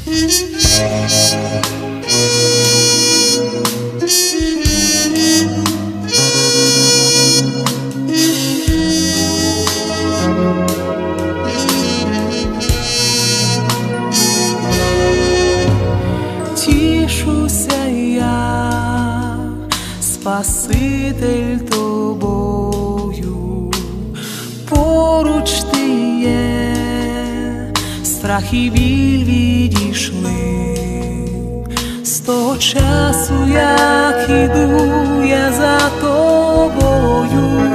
Тішуся я, Спаситель тобою, поруч ти є, страх і біль відійшли. З того часу, як іду я за тобою,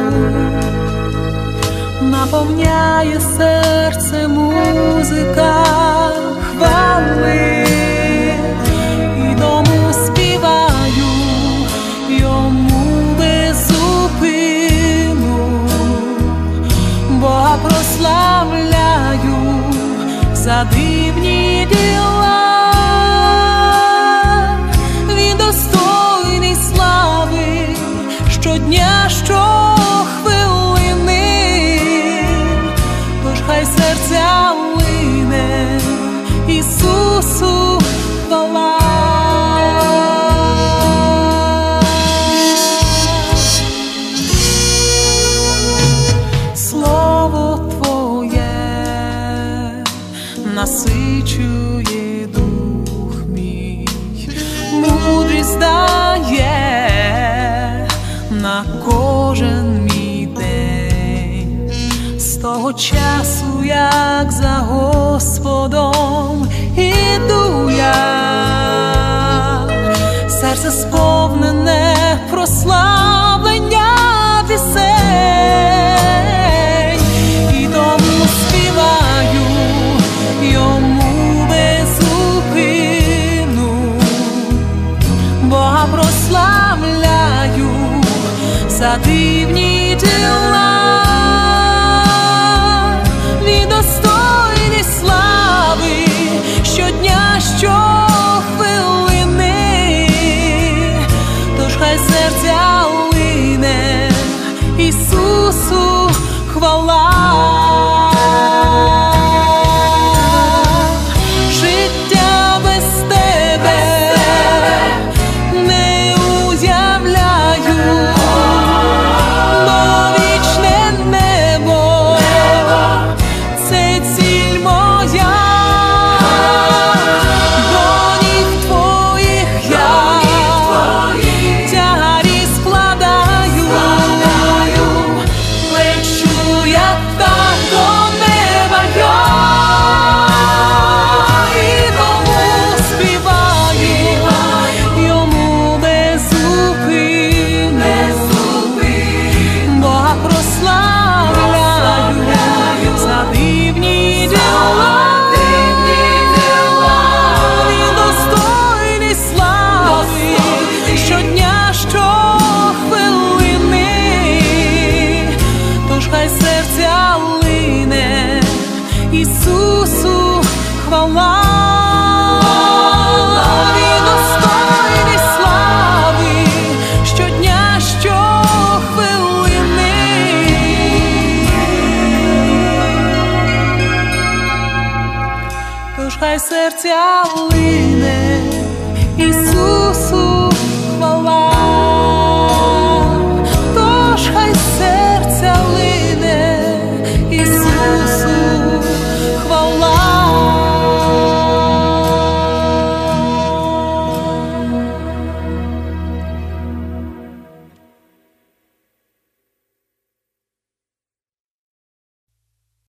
наповняє серце музика хвали. Прославляю за дивні діла, він достойний слави щодня, щохвилини, тож хай серця лине Ісусу хвала. Насичує дух мій, мудрість дає на кожен мій день. З того часу, як за Господом іду я, серце сповнене прославлення пісень, і тому співаю йому безупину, Бога прославляю за дивні діла, він достойний слави щодня, щохвилини, тож хай серця лине Ісусу хвала. Ісусу хвала, він достойний слави щодня, щохвилини, тож хай серця лине Ісусу